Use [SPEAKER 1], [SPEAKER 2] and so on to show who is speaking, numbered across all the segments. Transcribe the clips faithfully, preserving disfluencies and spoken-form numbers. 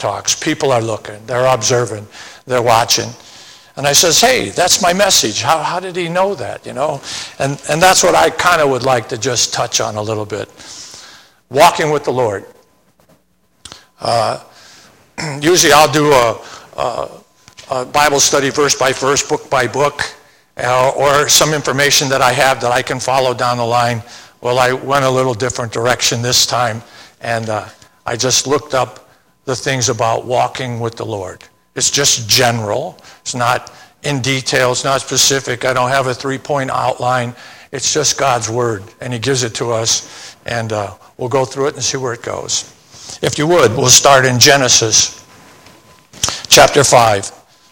[SPEAKER 1] talks. People are looking. They're observing. They're watching. And I says, hey, that's my message. How, how did he know that, you know? And, and that's what I kind of would like to just touch on a little bit. Walking with the Lord. Uh, usually I'll do a, a, a Bible study verse by verse, book by book, uh, or some information that I have that I can follow down the line. Well, I went a little different direction this time, and uh, I just looked up the things about walking with the Lord. It's just general. It's not in detail. It's not specific. I don't have a three-point outline. It's just God's Word, and He gives it to us, and uh, we'll go through it and see where it goes. If you would, we'll start in Genesis chapter five.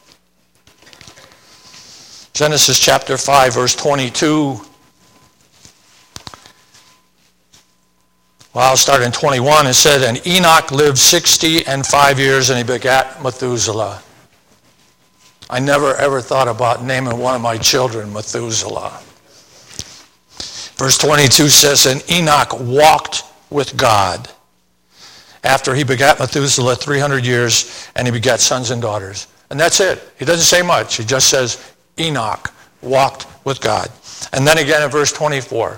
[SPEAKER 1] Genesis chapter five, verse twenty-two. Well, I'll start in twenty-one. It said, and Enoch lived sixty and five years, and he begat Methuselah. I never ever thought about naming one of my children Methuselah. Verse twenty-two says, and Enoch walked with God after he begat Methuselah three hundred years, and he begat sons and daughters. And that's it. He doesn't say much. He just says, Enoch walked with God. And then again in verse twenty-four.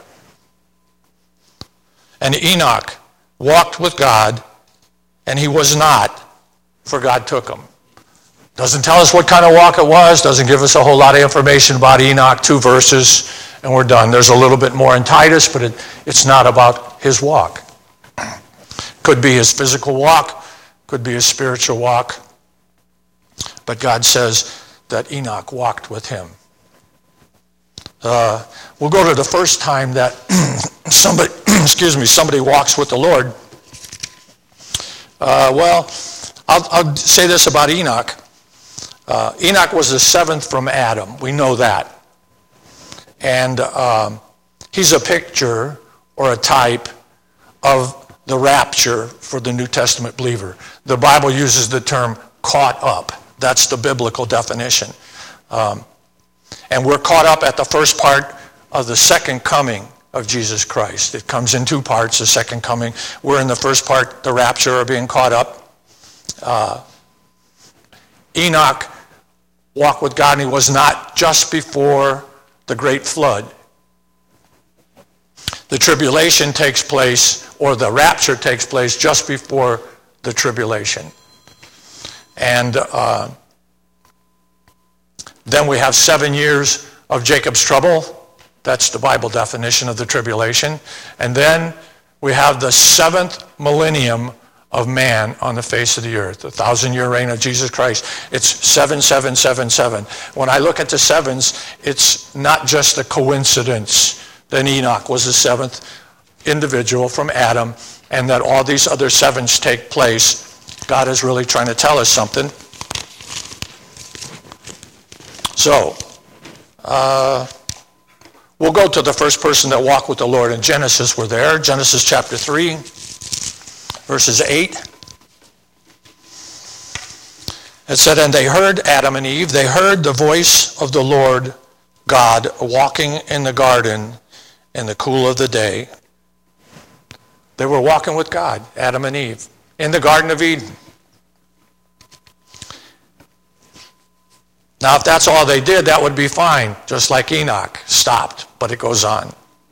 [SPEAKER 1] And Enoch walked with God, and he was not, for God took him. Doesn't tell us what kind of walk it was. Doesn't give us a whole lot of information about Enoch. Two verses, and we're done. There's a little bit more in Titus, but it, it's not about his walk. Could be his physical walk. Could be his spiritual walk. But God says that Enoch walked with him. Uh, we'll go to the first time that somebody, excuse me, somebody walks with the Lord. Uh, well, I'll, I'll say this about Enoch. Uh, Enoch was the seventh from Adam. We know that. And um, he's a picture or a type of the rapture for the New Testament believer. The Bible uses the term caught up. That's the biblical definition. Um, and we're caught up at the first part of the second coming of Jesus Christ. It comes in two parts, the second coming. We're in the first part, the rapture, or being caught up. Uh, Enoch walked with God, and he was not just before the great flood. The tribulation takes place, or the rapture takes place just before the tribulation. And uh, then we have seven years of Jacob's trouble. That's the Bible definition of the tribulation. And then we have the seventh millennium of man on the face of the earth, the thousand-year reign of Jesus Christ. It's seven, seven, seven, seven. When I look at the sevens, it's not just a coincidence that Enoch was the seventh individual from Adam, and that all these other sevens take place. God is really trying to tell us something. So, uh, we'll go to the first person that walked with the Lord in Genesis. We're there, Genesis chapter three, verses eight. It said, and they heard, Adam and Eve, they heard the voice of the Lord God walking in the garden in the cool of the day. They were walking with God, Adam and Eve, in the Garden of Eden. Now, if that's all they did, that would be fine, just like Enoch stopped, but it goes on.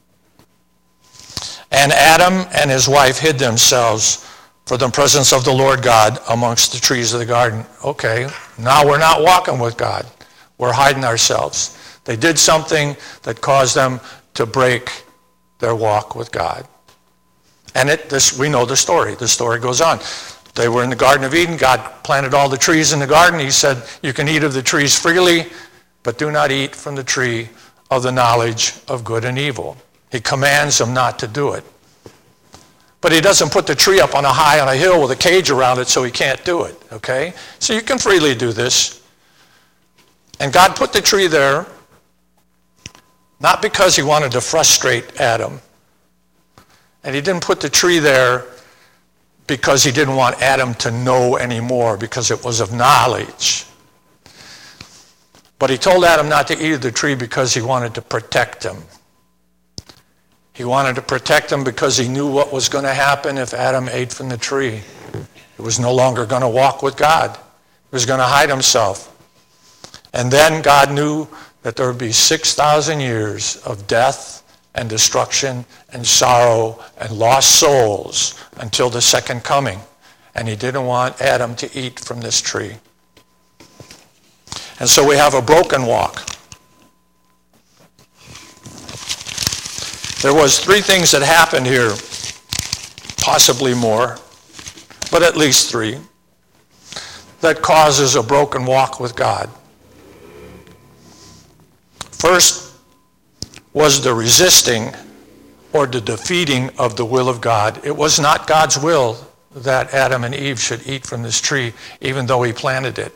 [SPEAKER 1] And Adam and his wife hid themselves from the presence of the Lord God amongst the trees of the garden. Okay, now we're not walking with God. We're hiding ourselves. They did something that caused them to break their walk with God. And it, this, we know the story. The story goes on. They were in the Garden of Eden. God planted all the trees in the garden. He said, you can eat of the trees freely, but do not eat from the tree of the knowledge of good and evil. He commands them not to do it. But he doesn't put the tree up on a high on a hill with a cage around it so he can't do it, okay? So you can freely do this. And God put the tree there not because he wanted to frustrate Adam. And he didn't put the tree there because he didn't want Adam to know anymore, because it was of knowledge. But he told Adam not to eat of the tree because he wanted to protect him. He wanted to protect him because he knew what was going to happen if Adam ate from the tree. He was no longer going to walk with God. He was going to hide himself. And then God knew that there would be six thousand years of death and destruction and sorrow and lost souls until the second coming. And he didn't want Adam to eat from this tree. And so we have a broken walk. There was three things that happened here, possibly more, but at least three, that causes a broken walk with God. First was the resisting or the defeating of the will of God. It was not God's will that Adam and Eve should eat from this tree, even though he planted it.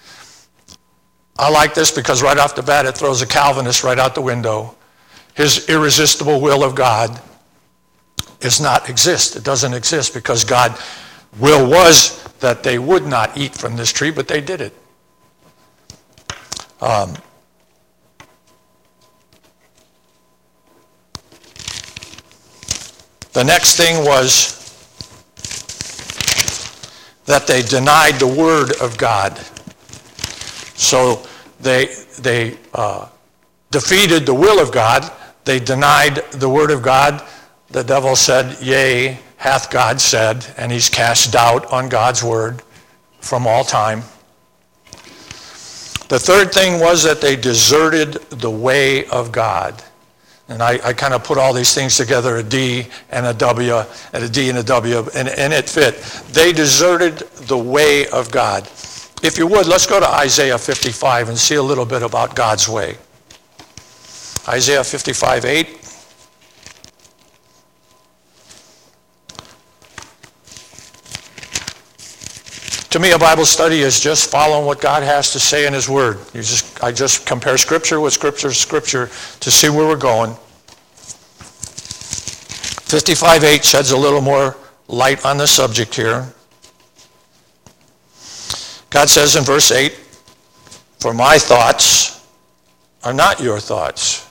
[SPEAKER 1] I like this because right off the bat it throws a Calvinist right out the window. His irresistible will of God does not exist. It doesn't exist because God's will was that they would not eat from this tree, but they did it. Um, the next thing was that they denied the word of God. So they, they uh, defeated the will of God. They denied the word of God. The devil said, yea, hath God said, and he's cast doubt on God's word from all time. The third thing was that they deserted the way of God. And I, I kind of put all these things together, a D and a W, and a D and a W, and, and it fit. They deserted the way of God. If you would, let's go to Isaiah fifty-five and see a little bit about God's way. Isaiah fifty-five eight. To me, a Bible study is just following what God has to say in his word. You just, I just compare scripture with scripture scripture to see where we're going. fifty-five eight sheds a little more light on the subject here. God says in verse eight, for my thoughts are not your thoughts,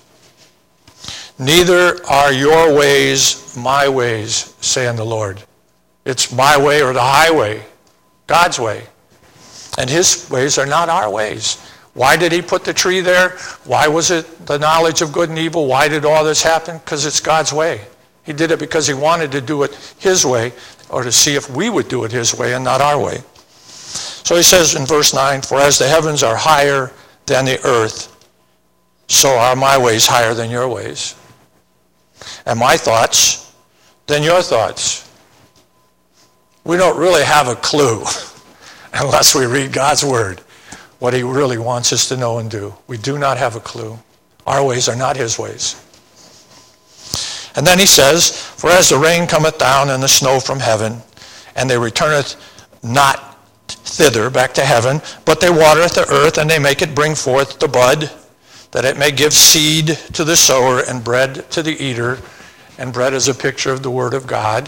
[SPEAKER 1] neither are your ways my ways, saying the Lord. It's my way or the highway, God's way. And his ways are not our ways. Why did he put the tree there? Why was it the knowledge of good and evil? Why did all this happen? Because it's God's way. He did it because he wanted to do it his way, or to see if we would do it his way and not our way. So he says in verse nine, for as the heavens are higher than the earth, so are my ways higher than your ways, and my thoughts than your thoughts. We don't really have a clue unless we read God's word, what he really wants us to know and do. We do not have a clue. Our ways are not his ways. And then he says, for as the rain cometh down and the snow from heaven, and they returneth not thither, back to heaven, but they watereth the earth, and they make it bring forth the bud, that it may give seed to the sower and bread to the eater. And bread is a picture of the word of God.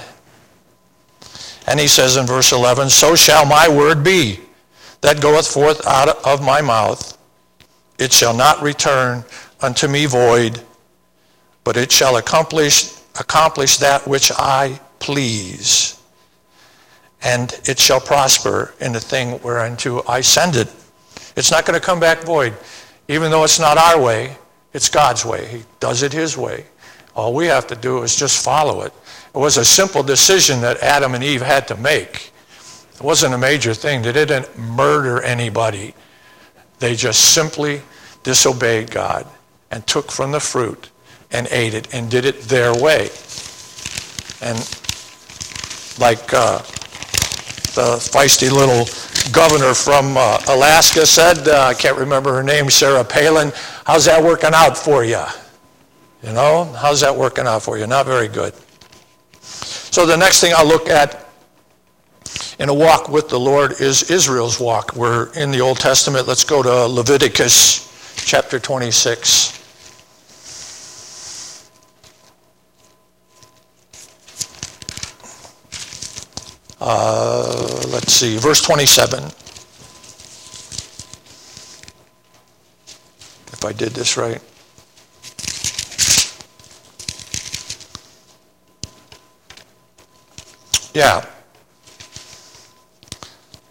[SPEAKER 1] And he says in verse eleven, so shall my word be that goeth forth out of my mouth. It shall not return unto me void, but it shall accomplish accomplish that which I please. And it shall prosper in the thing whereunto I send it. It's not going to come back void. Even though it's not our way, it's God's way. He does it his way. All we have to do is just follow it. It was a simple decision that Adam and Eve had to make. It wasn't a major thing. They didn't murder anybody. They just simply disobeyed God and took from the fruit and ate it and did it their way. And like uh, the feisty little governor from uh, Alaska said, uh, I can't remember her name, Sarah Palin, how's that working out for you? You know, how's that working out for you? Not very good. So the next thing I'll look at in a walk with the Lord is Israel's walk. We're in the Old Testament. Let's go to Leviticus chapter twenty-six. Uh, let's see, verse twenty-seven. If I did this right. Yeah.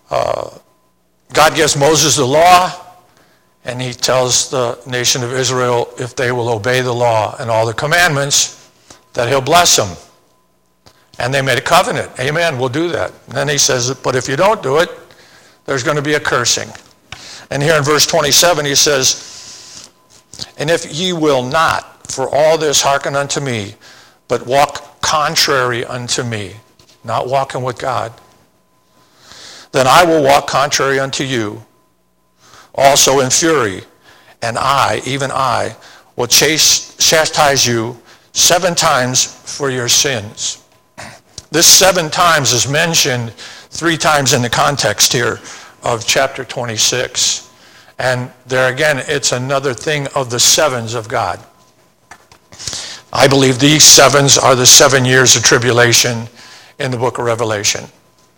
[SPEAKER 1] uh, God gives Moses the law, and he tells the nation of Israel, if they will obey the law and all the commandments, that he'll bless them. And they made a covenant. Amen, we'll do that. And then he says, but if you don't do it, there's going to be a cursing. And here in verse twenty-seven he says, and if ye will not for all this hearken unto me, but walk contrary unto me, not walking with God, then I will walk contrary unto you, also in fury, and I, even I, will chase, chastise you seven times for your sins. This seven times is mentioned three times in the context here of chapter twenty-six. And there again, it's another thing of the sevens of God. I believe these sevens are the seven years of tribulation in the book of Revelation.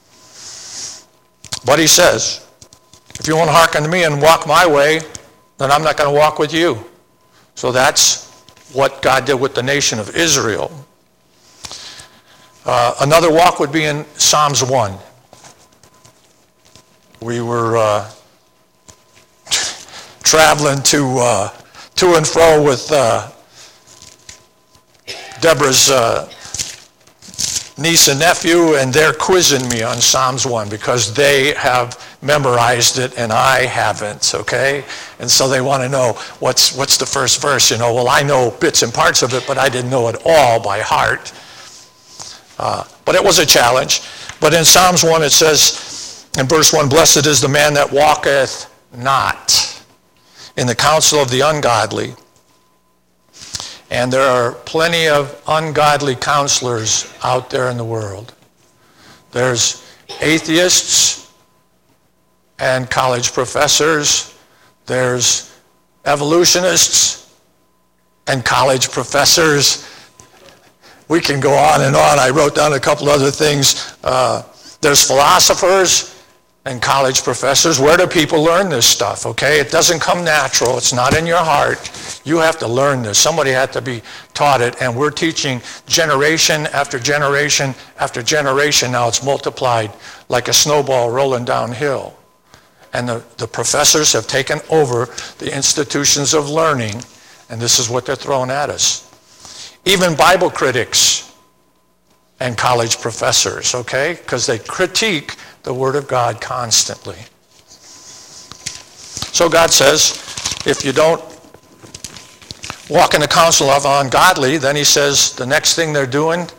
[SPEAKER 1] But he says, if you won't hearken to me and walk my way, then I'm not going to walk with you. So that's what God did with the nation of Israel. Uh, another walk would be in Psalms one. We were uh, traveling to uh, to and fro with uh, Deborah's uh, niece and nephew, and they're quizzing me on Psalms one because they have memorized it and I haven't, okay? And so they want to know what's what's the first verse, you know. Well, I know bits and parts of it, but I didn't know it all by heart. Uh, but it was a challenge. But in Psalms one it says, in verse one, blessed is the man that walketh not in the counsel of the ungodly. And there are plenty of ungodly counselors out there in the world. There's atheists and college professors. There's evolutionists and college professors. We can go on and on. I wrote down a couple other things. Uh, there's philosophers and college professors. Where do people learn this stuff, okay? It doesn't come natural. It's not in your heart. You have to learn this. Somebody had to be taught it, and we're teaching generation after generation after generation. Now it's multiplied like a snowball rolling downhill. And the, the professors have taken over the institutions of learning, and this is what they're throwing at us. Even Bible critics and college professors, okay? Because they critique the Word of God constantly. So God says, if you don't walk in the counsel of ungodly, then he says the next thing they're doing,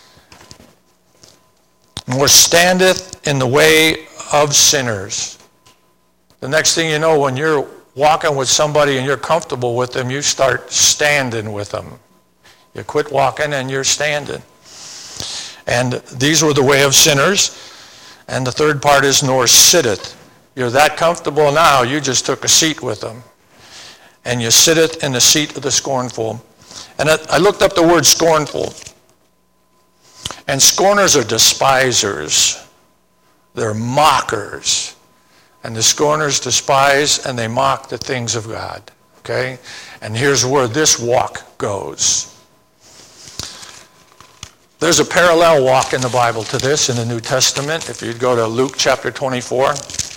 [SPEAKER 1] nor standeth in the way of sinners. The next thing you know, when you're walking with somebody and you're comfortable with them, you start standing with them. You quit walking and you're standing. And these were the way of sinners. And the third part is, nor sitteth. You're that comfortable now, you just took a seat with them. And you sitteth in the seat of the scornful. And I looked up the word scornful. And scorners are despisers. They're mockers. And the scorners despise and they mock the things of God. Okay? And here's where this walk goes. There's a parallel walk in the Bible to this in the New Testament. If you'd go to Luke chapter twenty-four.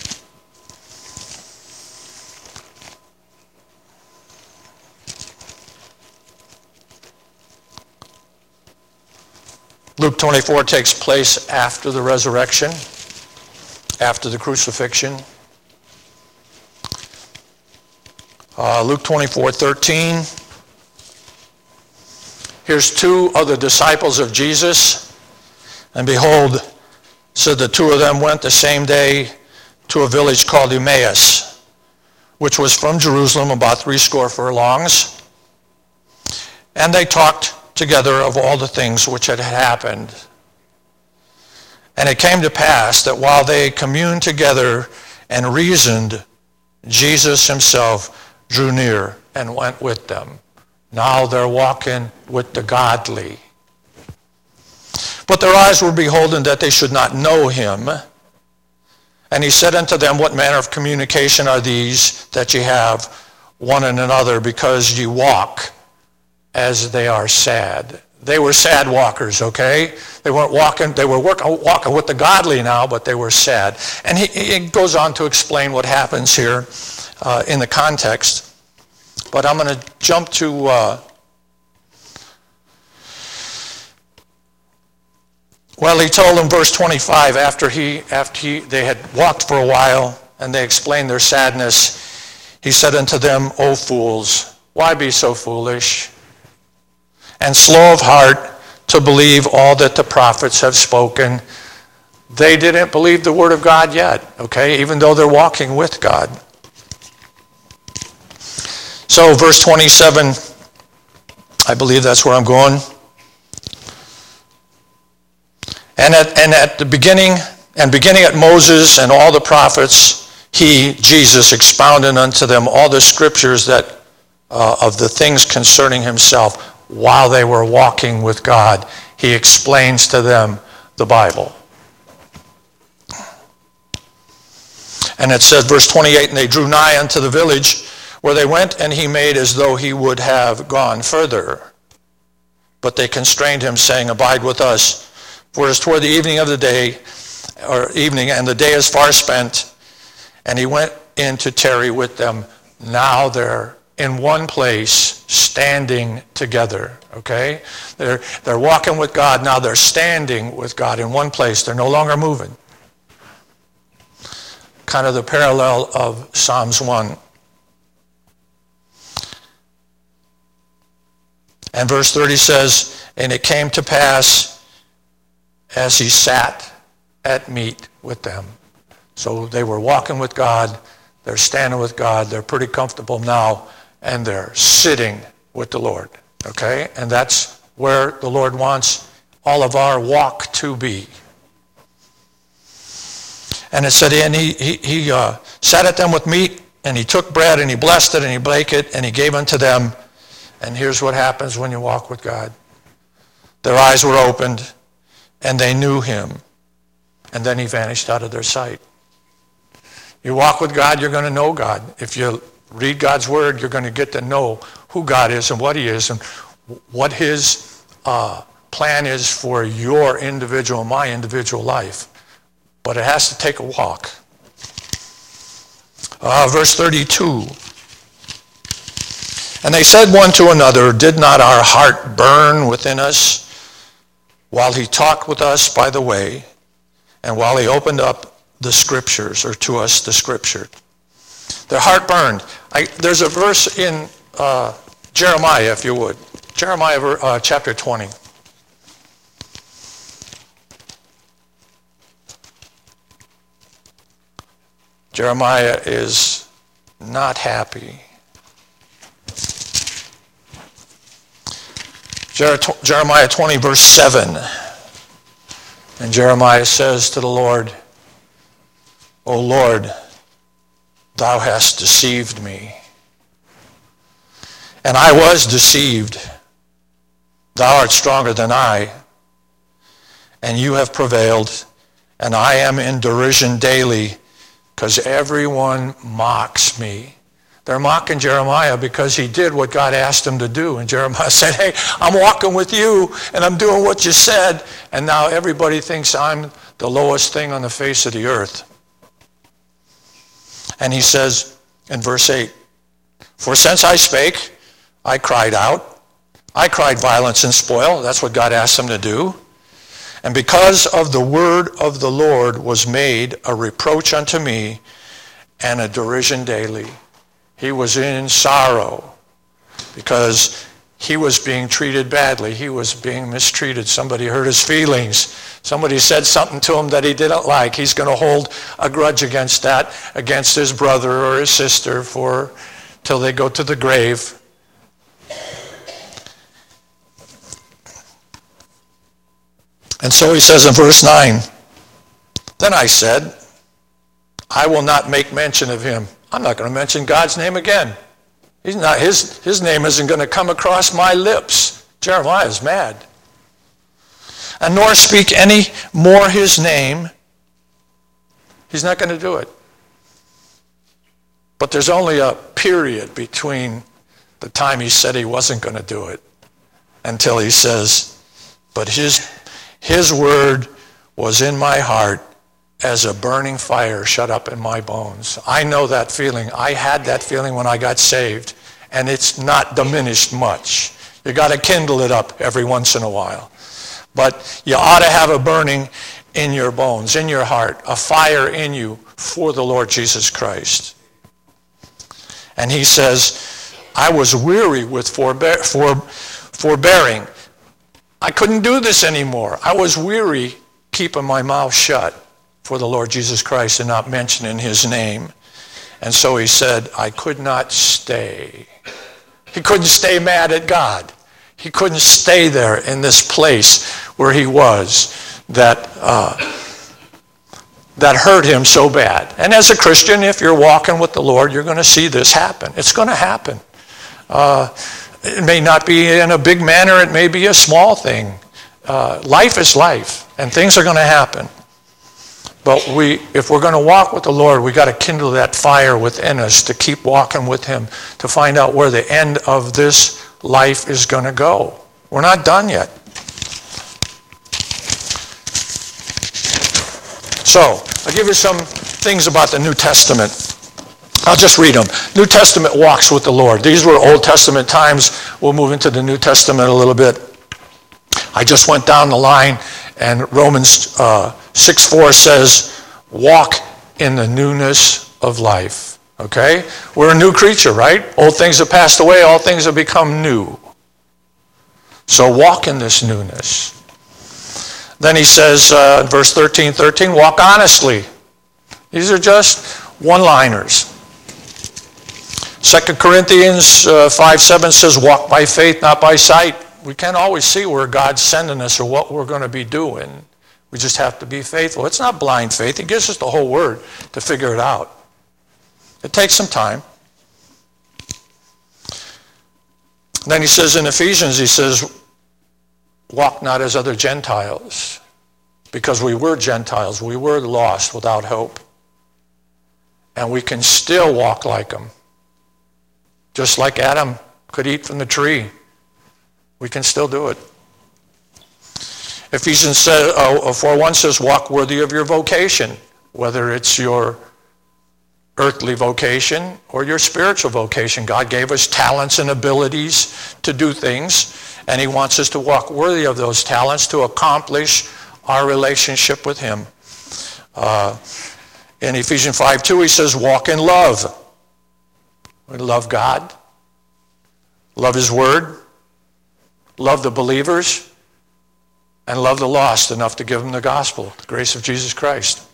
[SPEAKER 1] Luke twenty-four takes place after the resurrection, after the crucifixion. Uh, Luke twenty-four thirteen. Here's two of the disciples of Jesus. And behold, so the two of them went the same day to a village called Emmaus, which was from Jerusalem about three score furlongs. And they talked together of all the things which had happened. And it came to pass that while they communed together and reasoned, Jesus himself drew near and went with them. Now they're walking with the godly. But their eyes were beholden that they should not know him. And he said unto them, what manner of communication are these that ye have one and another, because ye walk as they are sad? They were sad walkers, okay? They weren't walking, they were work, walking with the godly now, but they were sad. And he, he goes on to explain what happens here uh, in the context. But I'm going to jump to uh, well, he told them, verse twenty-five, after he after he they had walked for a while and they explained their sadness, he said unto them, O fools, why be so foolish and slow of heart to believe all that the prophets have spoken? They didn't believe the word of God yet, okay, even though they're walking with God. So verse twenty-seven, I believe that's where I'm going. And at, and at the beginning, and beginning at Moses and all the prophets, he, Jesus, expounded unto them all the scriptures that uh, of the things concerning himself while they were walking with God. He explains to them the Bible. And it says, verse twenty-eight, and they drew nigh unto the village where they went, and he made as though he would have gone further. But they constrained him, saying, Abide with us. For it is toward the evening of the day, or evening, and the day is far spent. And he went in to tarry with them. Now they're in one place, standing together, okay? They're, they're walking with God. Now they're standing with God in one place. They're no longer moving. Kind of the parallel of Psalms one. And verse thirty says, And it came to pass as he sat at meat with them. So they were walking with God, they're standing with God, they're pretty comfortable now, and they're sitting with the Lord, okay? And that's where the Lord wants all of our walk to be. And it said, and he, he, he uh, sat at them with meat, and he took bread, and he blessed it, and he brake it, and he gave unto them. And here's what happens when you walk with God. Their eyes were opened, and they knew him. And then he vanished out of their sight. You walk with God, you're going to know God. If you read God's word, you're going to get to know who God is and what he is and what his uh, plan is for your individual, my individual life. But it has to take a walk. Uh, verse thirty-two. And they said one to another, Did not our heart burn within us while he talked with us by the way, and while he opened up the scriptures, or to us the scripture? Their heart burned. I, there's a verse in uh, Jeremiah, if you would. Jeremiah uh, chapter twenty. Jeremiah is not happy. Jeremiah twenty, verse seven. And Jeremiah says to the Lord, O Lord, thou hast deceived me. And I was deceived. Thou art stronger than I. And you have prevailed. And I am in derision daily, because everyone mocks me. They're mocking Jeremiah because he did what God asked him to do. And Jeremiah said, hey, I'm walking with you, and I'm doing what you said. And now everybody thinks I'm the lowest thing on the face of the earth. And he says in verse eight, For since I spake, I cried out. I cried violence and spoil. That's what God asked him to do. And because of the word of the Lord was made a reproach unto me and a derision daily. He was in sorrow because he was being treated badly. He was being mistreated. Somebody hurt his feelings. Somebody said something to him that he didn't like. He's going to hold a grudge against that, against his brother or his sister for till they go to the grave. And so he says in verse nine, Then I said, I will not make mention of him. I'm not going to mention God's name again. He's not, his, his name isn't going to come across my lips. Jeremiah is mad. And nor speak any more his name. He's not going to do it. But there's only a period between the time he said he wasn't going to do it until he says, But his, his word was in my heart as a burning fire shut up in my bones. I know that feeling. I had that feeling when I got saved, and it's not diminished much. You got to kindle it up every once in a while. But you ought to have a burning in your bones, in your heart, a fire in you for the Lord Jesus Christ. And he says, I was weary with forbear, for, forbearing. I couldn't do this anymore. I was weary keeping my mouth shut for the Lord Jesus Christ and not mentioning his name. And so he said, I could not stay. He couldn't stay mad at God. He couldn't stay there in this place where he was that uh, that hurt him so bad. And as a Christian, if you're walking with the Lord, you're going to see this happen. It's going to happen. Uh, it may not be in a big manner. It may be a small thing. Uh, life is life, and things are going to happen. But we, if we're going to walk with the Lord, we got to kindle that fire within us to keep walking with him, to find out where the end of this life is going to go. We're not done yet. So, I'll give you some things about the New Testament. I'll just read them. New Testament walks with the Lord. These were Old Testament times. We'll move into the New Testament a little bit. I just went down the line, and Romans uh, six four says, walk in the newness of life. Okay? We're a new creature, right? Old things have passed away, all things have become new. So walk in this newness. Then he says, uh, in verse thirteen thirteen, walk honestly. These are just one-liners. Second Corinthians uh, five seven says, walk by faith, not by sight. We can't always see where God's sending us or what we're going to be doing. We just have to be faithful. It's not blind faith. He gives us the whole word to figure it out. It takes some time. Then he says in Ephesians, he says, walk not as other Gentiles, because we were Gentiles. We were lost without hope. And we can still walk like them. Just like Adam could eat from the tree. We can still do it. Ephesians four one says, walk worthy of your vocation, whether it's your earthly vocation or your spiritual vocation. God gave us talents and abilities to do things, and he wants us to walk worthy of those talents to accomplish our relationship with him. Uh, in Ephesians five two, he says, walk in love. We love God, love his word, love the believers, and love the lost enough to give them the gospel, the grace of Jesus Christ.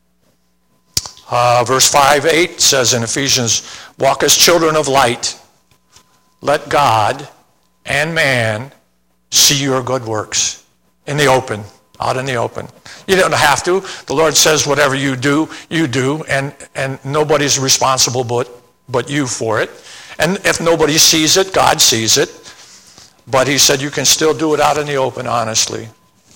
[SPEAKER 1] Uh, verse five eight says in Ephesians, walk as children of light. Let God and man see your good works in the open, out in the open. You don't have to. The Lord says whatever you do, you do, and, and nobody's responsible but, but you for it. And if nobody sees it, God sees it. But he said you can still do it out in the open, honestly.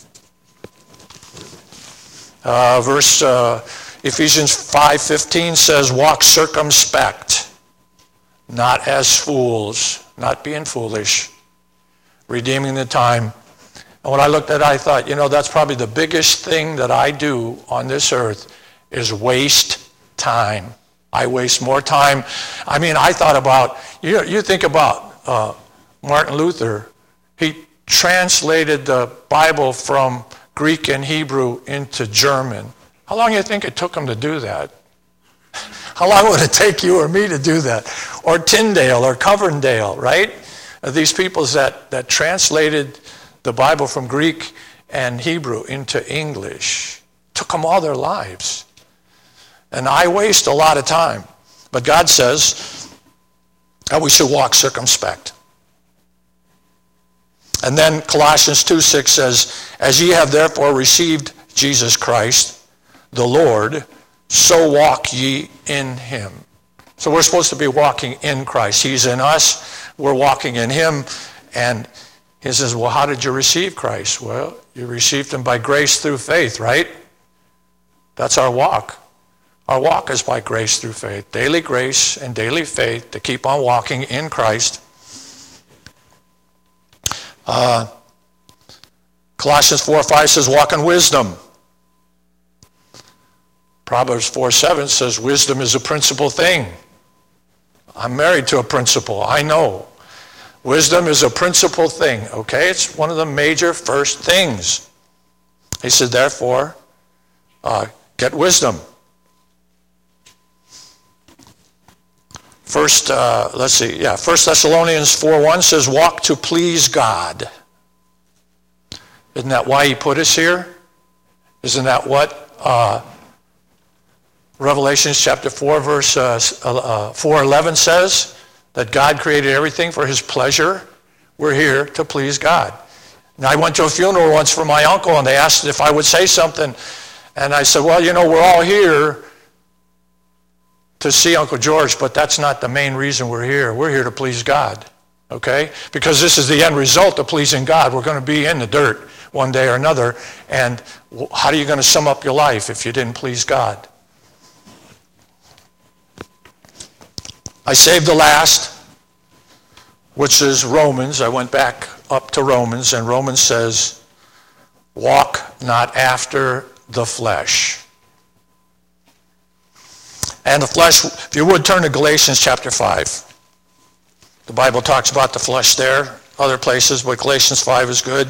[SPEAKER 1] Uh, verse uh, Ephesians five fifteen says, walk circumspect, not as fools, not being foolish, redeeming the time. And when I looked at it, I thought, you know, that's probably the biggest thing that I do on this earth is waste time. I waste more time. I mean, I thought about, you know, you think about uh, Martin Luther. He translated the Bible from Greek and Hebrew into German. How long do you think it took him to do that? How long would it take you or me to do that? Or Tyndale or Coverdale, right? These people that, that translated the Bible from Greek and Hebrew into English. Took them all their lives. And I waste a lot of time. But God says that we should walk circumspect. And then Colossians two six says, as ye have therefore received Jesus Christ, the Lord, so walk ye in him. So we're supposed to be walking in Christ. He's in us. We're walking in him. And he says, well, how did you receive Christ? Well, you received him by grace through faith, right? That's our walk. Our walk is by grace through faith. Daily grace and daily faith to keep on walking in Christ. Uh, Colossians four five says, walk in wisdom. Proverbs four seven says, wisdom is a principal thing. I'm married to a principal, I know. Wisdom is a principal thing, okay? It's one of the major first things. He said, therefore, uh, get wisdom. First, uh, let's see, yeah, First Thessalonians four one says, walk to please God. Isn't that why he put us here? Isn't that what uh, Revelation chapter four, verse uh, uh, four eleven says? That God created everything for his pleasure. We're here to please God. Now, I went to a funeral once for my uncle, and they asked if I would say something. And I said, well, you know, we're all here to see Uncle George, but that's not the main reason we're here. We're here to please God, okay? Because this is the end result of pleasing God. We're going to be in the dirt one day or another. And how are you going to sum up your life if you didn't please God? I saved the last, which is Romans. I went back up to Romans, and Romans says, walk not after the flesh. And the flesh, if you would turn to Galatians chapter five. The Bible talks about the flesh there, other places, but Galatians five is good.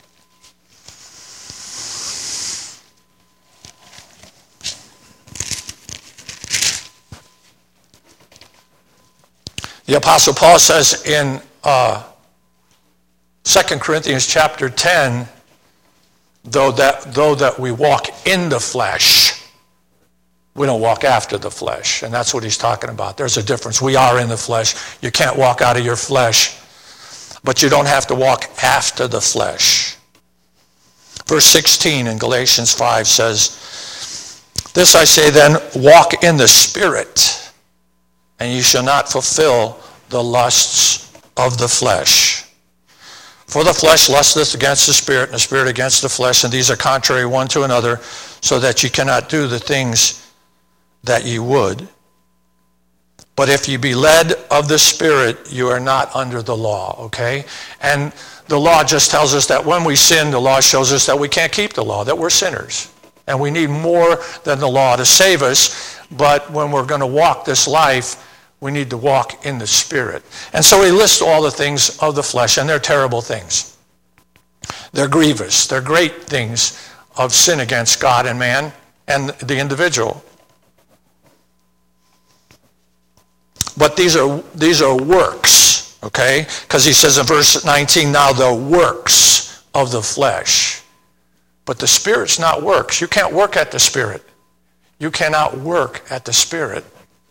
[SPEAKER 1] The Apostle Paul says in uh, Second Corinthians chapter ten, though that, though that we walk in the flesh, we don't walk after the flesh. And that's what he's talking about. There's a difference. We are in the flesh. You can't walk out of your flesh, but you don't have to walk after the flesh. Verse sixteen in Galatians five says, this I say then, walk in the Spirit, and you shall not fulfill the lusts of the flesh. For the flesh lusteth against the Spirit, and the Spirit against the flesh, and these are contrary one to another, so that you cannot do the things that ye would. But if you be led of the Spirit, you are not under the law, okay? And the law just tells us that when we sin, the law shows us that we can't keep the law, that we're sinners. And we need more than the law to save us. But when we're going to walk this life, we need to walk in the Spirit. And so he lists all the things of the flesh, and they're terrible things. They're grievous. They're great things of sin against God and man and the individual. But these are these are works, okay? Because he says in verse nineteen, now the works of the flesh. But the Spirit's not works. You can't work at the Spirit. You cannot work at the Spirit.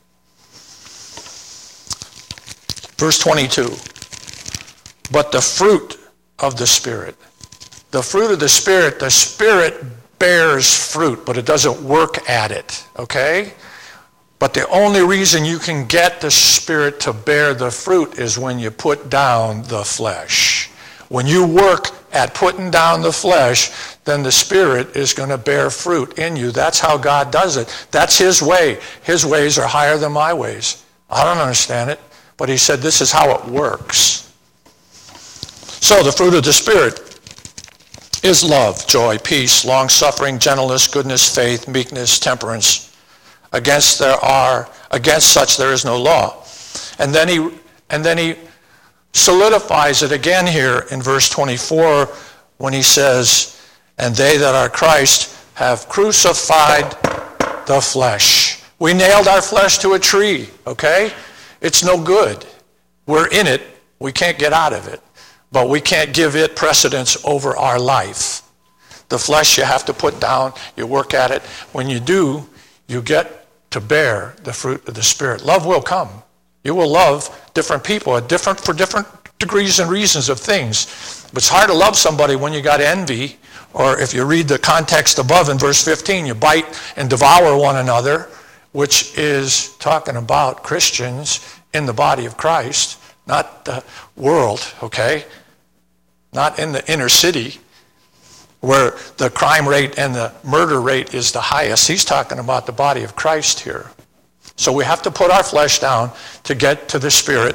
[SPEAKER 1] Verse twenty-two, but the fruit of the Spirit. The fruit of the Spirit, the Spirit bears fruit, but it doesn't work at it, okay? But the only reason you can get the Spirit to bear the fruit is when you put down the flesh. When you work at putting down the flesh, then the Spirit is going to bear fruit in you. That's how God does it. That's his way. His ways are higher than my ways. I don't understand it. But he said this is how it works. So the fruit of the Spirit is love, joy, peace, long-suffering, gentleness, goodness, faith, meekness, temperance. Against there are against such there is no law. And then he and then he solidifies it again here in verse twenty-four when he says, and they that are Christ have crucified the flesh. We nailed our flesh to a tree, okay? It's no good. We're in it. We can't get out of it. But we can't give it precedence over our life. The flesh you have to put down. You work at it. When you do, you get to bear the fruit of the Spirit. Love will come. You will love different people at different for different degrees and reasons of things. But it's hard to love somebody when you got envy, or if you read the context above in verse fifteen, you bite and devour one another, which is talking about Christians in the body of Christ, not the world, okay? Not in the inner city where the crime rate and the murder rate is the highest. He's talking about the body of Christ here. So we have to put our flesh down to get to the Spirit.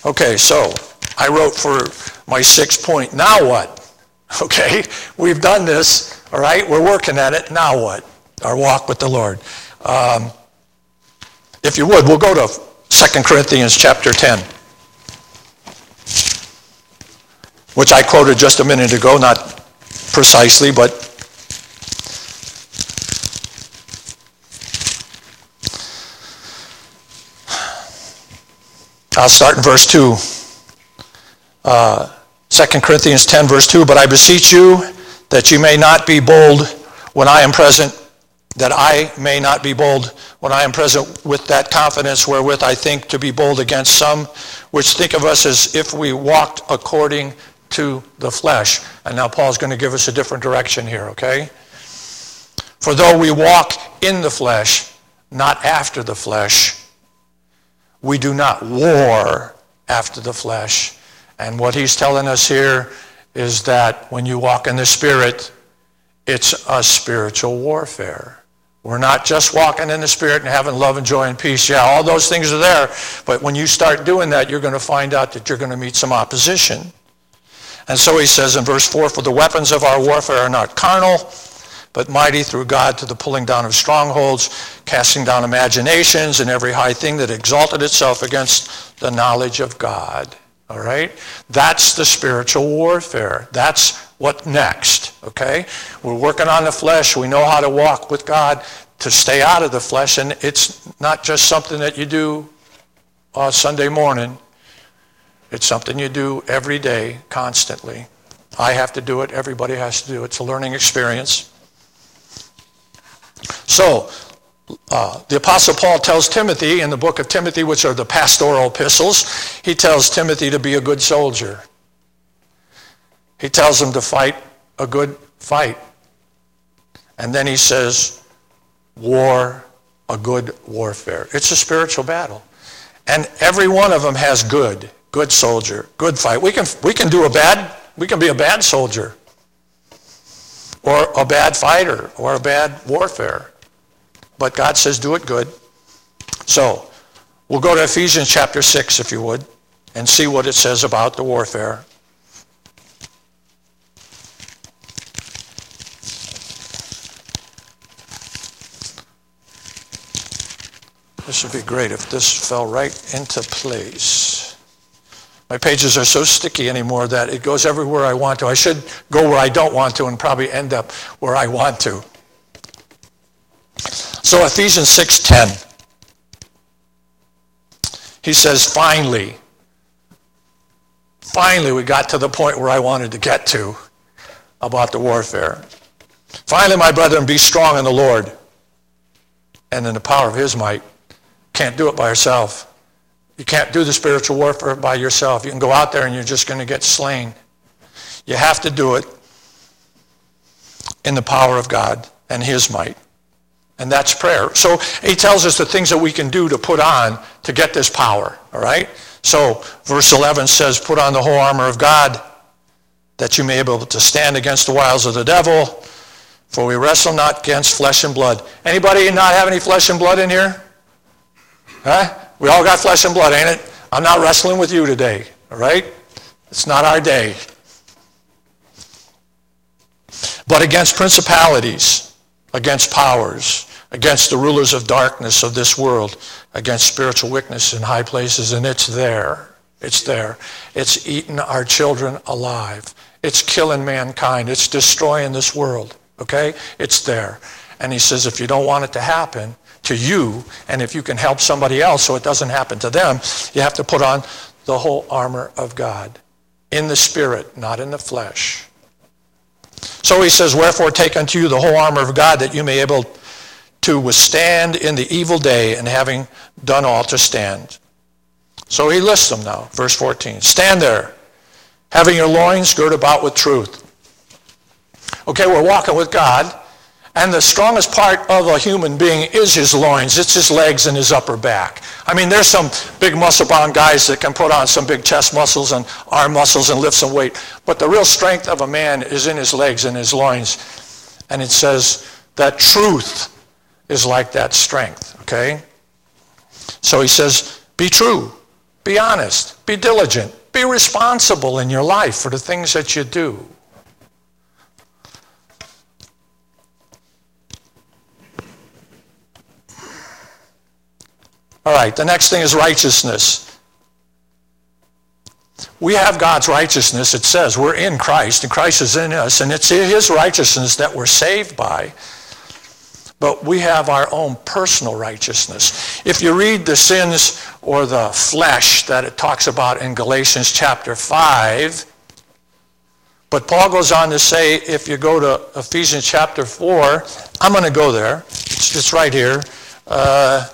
[SPEAKER 1] Okay, so I wrote for my sixth point, now what? Okay, we've done this, all right? We're working at it, now what? Our walk with the Lord. Um, if you would, we'll go to Second Corinthians chapter ten, which I quoted just a minute ago, not precisely, but I'll start in verse two. Uh, Second Corinthians ten, verse two, but I beseech you that you may not be bold when I am present, that I may not be bold when I am present with that confidence wherewith I think to be bold against some, which think of us as if we walked according to the flesh. And now Paul's going to give us a different direction here, okay? For though we walk in the flesh, not after the flesh, we do not war after the flesh. And what he's telling us here is that when you walk in the Spirit, it's a spiritual warfare. We're not just walking in the Spirit and having love and joy and peace. Yeah, all those things are there. But when you start doing that, you're going to find out that you're going to meet some opposition. And so he says in verse four, for the weapons of our warfare are not carnal, but mighty through God to the pulling down of strongholds, casting down imaginations and every high thing that exalted itself against the knowledge of God. All right? That's the spiritual warfare. That's what next, okay? We're working on the flesh. We know how to walk with God to stay out of the flesh, and it's not just something that you do uh, Sunday morning. It's something you do every day, constantly. I have to do it. Everybody has to do it. It's a learning experience. So, Uh, the Apostle Paul tells Timothy in the book of Timothy, which are the pastoral epistles, he tells Timothy to be a good soldier. He tells him to fight a good fight. And then he says, war a good warfare. It's a spiritual battle. And every one of them has good, good soldier, good fight. We can, we can do a bad, we can be a bad soldier, or a bad fighter, or a bad warfare. But God says do it good. So, we'll go to Ephesians chapter six, if you would, and see what it says about the warfare. This would be great if this fell right into place. My pages are so sticky anymore that it goes everywhere I want to. I should go where I don't want to and probably end up where I want to. So Ephesians six ten, he says, finally, finally we got to the point where I wanted to get to about the warfare. Finally, my brethren, be strong in the Lord and in the power of his might. Can't do it by yourself. You can't do the spiritual warfare by yourself. You can go out there and you're just going to get slain. You have to do it in the power of God and his might. And that's prayer. So he tells us the things that we can do to put on to get this power, all right? So verse eleven says, put on the whole armor of God that you may be able to stand against the wiles of the devil, for we wrestle not against flesh and blood. Anybody not have any flesh and blood in here? Huh? We all got flesh and blood, ain't it? I'm not wrestling with you today, all right? It's not our day. But against principalities, against powers, against the rulers of darkness of this world, against spiritual wickedness in high places, and it's there. It's there. It's eating our children alive. It's killing mankind. It's destroying this world, okay? It's there. And he says if you don't want it to happen to you, and if you can help somebody else so it doesn't happen to them, you have to put on the whole armor of God in the Spirit, not in the flesh. So he says, wherefore take unto you the whole armor of God that you may be able to withstand in the evil day, and having done all to stand. So he lists them now. Verse fourteen. Stand there, having your loins girt about with truth. Okay, we're walking with God, and the strongest part of a human being is his loins. It's his legs and his upper back. I mean, there's some big muscle-bound guys that can put on some big chest muscles and arm muscles and lift some weight. But the real strength of a man is in his legs and his loins. And it says that truth is like that strength, okay? So he says, be true. Be honest. Be diligent. Be responsible in your life for the things that you do. All right, the next thing is righteousness. We have God's righteousness. It says we're in Christ, and Christ is in us, and it's his righteousness that we're saved by. But we have our own personal righteousness. If you read the sins or the flesh that it talks about in Galatians chapter five, but Paul goes on to say, if you go to Ephesians chapter four, I'm going to go there. It's, it's right here. Uh,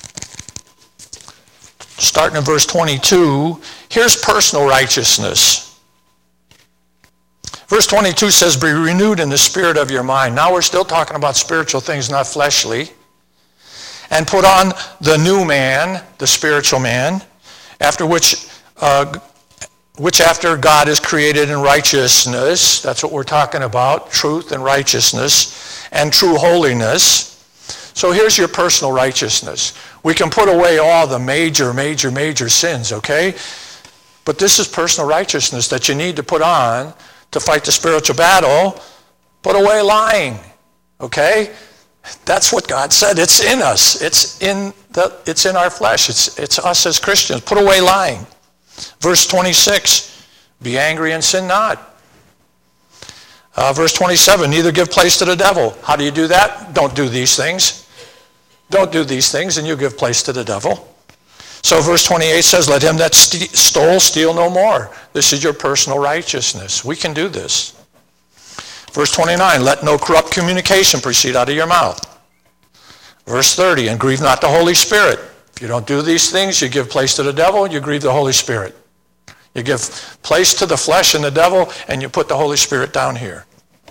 [SPEAKER 1] starting in verse twenty-two, here's personal righteousness. Verse twenty-two says, be renewed in the spirit of your mind. Now we're still talking about spiritual things, not fleshly. And put on the new man, the spiritual man, after which, uh, which after God is created in righteousness. That's what we're talking about, truth and righteousness, and true holiness. So here's your personal righteousness. We can put away all the major, major, major sins, okay? But this is personal righteousness that you need to put on to fight the spiritual battle. Put away lying, okay? That's what God said. It's in us. It's in the. It's in our flesh. It's it's us as Christians. Put away lying. Verse twenty-six, be angry and sin not. Uh, verse twenty-seven, neither give place to the devil. How do you do that? Don't do these things. Don't do these things, and you give place to the devil. So verse twenty-eight says, let him that st- stole steal no more. This is your personal righteousness. We can do this. Verse twenty-nine, let no corrupt communication proceed out of your mouth. Verse thirty, and grieve not the Holy Spirit. If you don't do these things, you give place to the devil, you grieve the Holy Spirit. You give place to the flesh and the devil, and you put the Holy Spirit down here.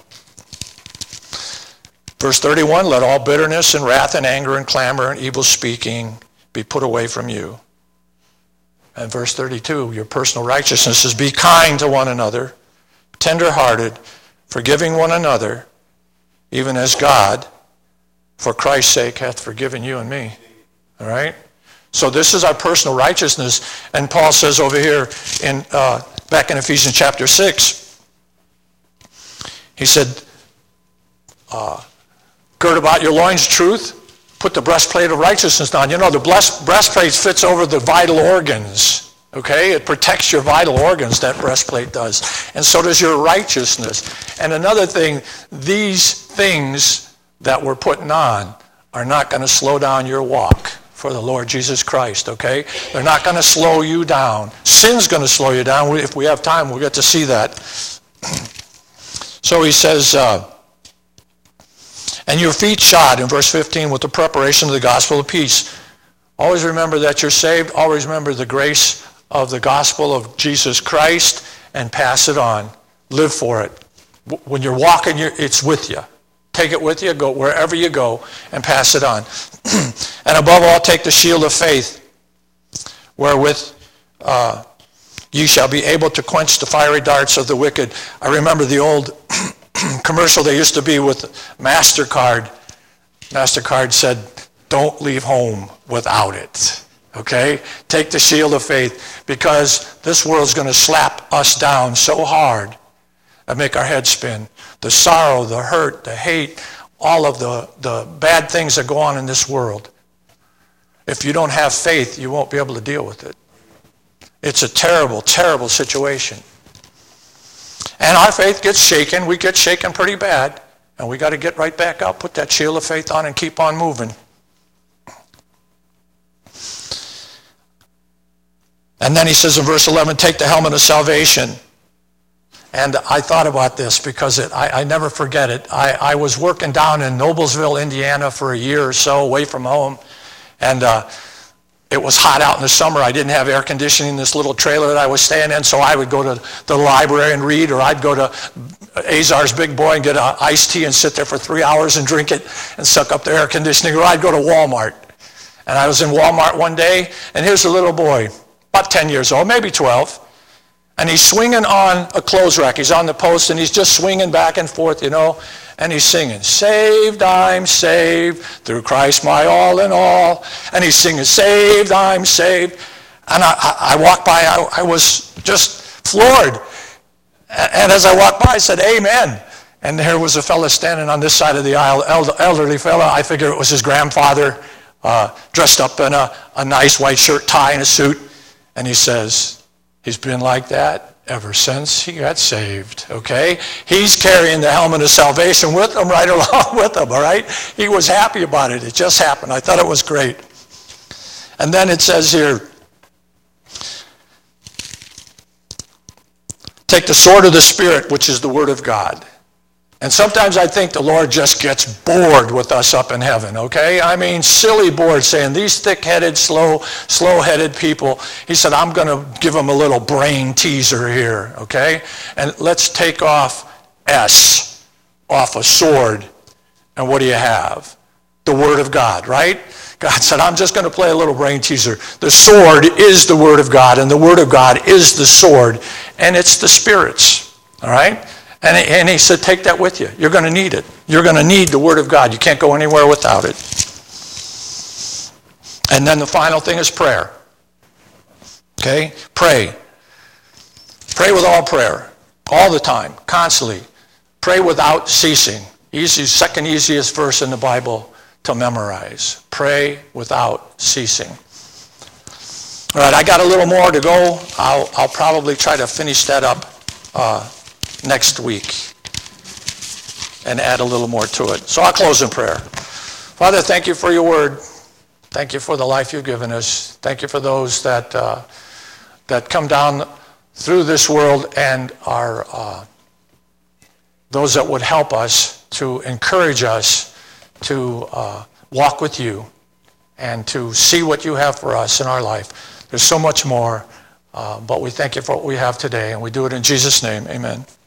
[SPEAKER 1] Verse thirty-one, let all bitterness and wrath and anger and clamor and evil speaking be put away from you. And verse thirty-two, your personal righteousness is be kind to one another, tender-hearted, forgiving one another, even as God, for Christ's sake, hath forgiven you and me. All right? So this is our personal righteousness. And Paul says over here, in uh, back in Ephesians chapter six, he said, uh, gird about your loins truth, put the breastplate of righteousness on. You know, the breastplate fits over the vital organs. Okay? It protects your vital organs, that breastplate does. And so does your righteousness. And another thing, these things that we're putting on are not going to slow down your walk for the Lord Jesus Christ, okay? They're not going to slow you down. Sin's going to slow you down. If we have time, we'll get to see that. So he says, uh, and your feet shod, in verse fifteen, with the preparation of the gospel of peace. Always remember that you're saved. Always remember the grace of the gospel of Jesus Christ and pass it on. Live for it. When you're walking, you're, it's with you. Take it with you, go wherever you go, and pass it on. And above all, take the shield of faith, wherewith uh, ye shall be able to quench the fiery darts of the wicked. I remember the old commercial there used to be with MasterCard. MasterCard said, don't leave home without it. Okay? Take the shield of faith, because this world's going to slap us down so hard and make our head spin. The sorrow, the hurt, the hate, all of the, the bad things that go on in this world. If you don't have faith, you won't be able to deal with it. It's a terrible, terrible situation. And our faith gets shaken. We get shaken pretty bad. And we got to get right back up, put that shield of faith on, and keep on moving. And then he says in verse eleven, take the helmet of salvation. And I thought about this because it, I, I never forget it. I, I was working down in Noblesville, Indiana for a year or so, away from home. And uh, it was hot out in the summer. I didn't have air conditioning in this little trailer that I was staying in, so I would go to the library and read, or I'd go to Azar's Big Boy and get an iced tea and sit there for three hours and drink it and suck up the air conditioning, or I'd go to Walmart. And I was in Walmart one day, and here's a little boy, about ten years old, maybe twelve, and he's swinging on a clothes rack. He's on the post, and he's just swinging back and forth, you know, and he's singing, saved, I'm saved, through Christ my all in all. And he's singing, saved, I'm saved. And I, I, I walked by, I, I was just floored. And as I walked by, I said, amen. And there was a fellow standing on this side of the aisle, elderly fellow. I figured it was his grandfather, uh, dressed up in a, a nice white shirt, tie, and a suit. And he says, he's been like that ever since he got saved, okay? He's carrying the helmet of salvation with him, right along with him, all right? He was happy about it. It just happened. I thought it was great. And then it says here, take the sword of the Spirit, which is the Word of God. And sometimes I think the Lord just gets bored with us up in heaven, okay? I mean, silly bored, saying these thick-headed, slow, slow-headed people, he said, I'm going to give them a little brain teaser here, okay? And let's take off S, off a sword, and what do you have? The Word of God, right? God said, I'm just going to play a little brain teaser. The sword is the Word of God, and the Word of God is the sword, and it's the Spirit's, all right? And he, and he said, take that with you. You're going to need it. You're going to need the Word of God. You can't go anywhere without it. And then the final thing is prayer. Okay? Pray. Pray with all prayer. All the time. Constantly. Pray without ceasing. Easy, second easiest verse in the Bible to memorize. Pray without ceasing. All right, I got a little more to go. I'll, I'll probably try to finish that up uh, next week and add a little more to it. So I'll close in prayer. Father, thank you for your word. Thank you for the life you've given us. Thank you for those that uh, that come down through this world and are uh, those that would help us, to encourage us to uh, walk with you and to see what you have for us in our life. There's so much more, uh, but we thank you for what we have today, and we do it in Jesus' name. Amen.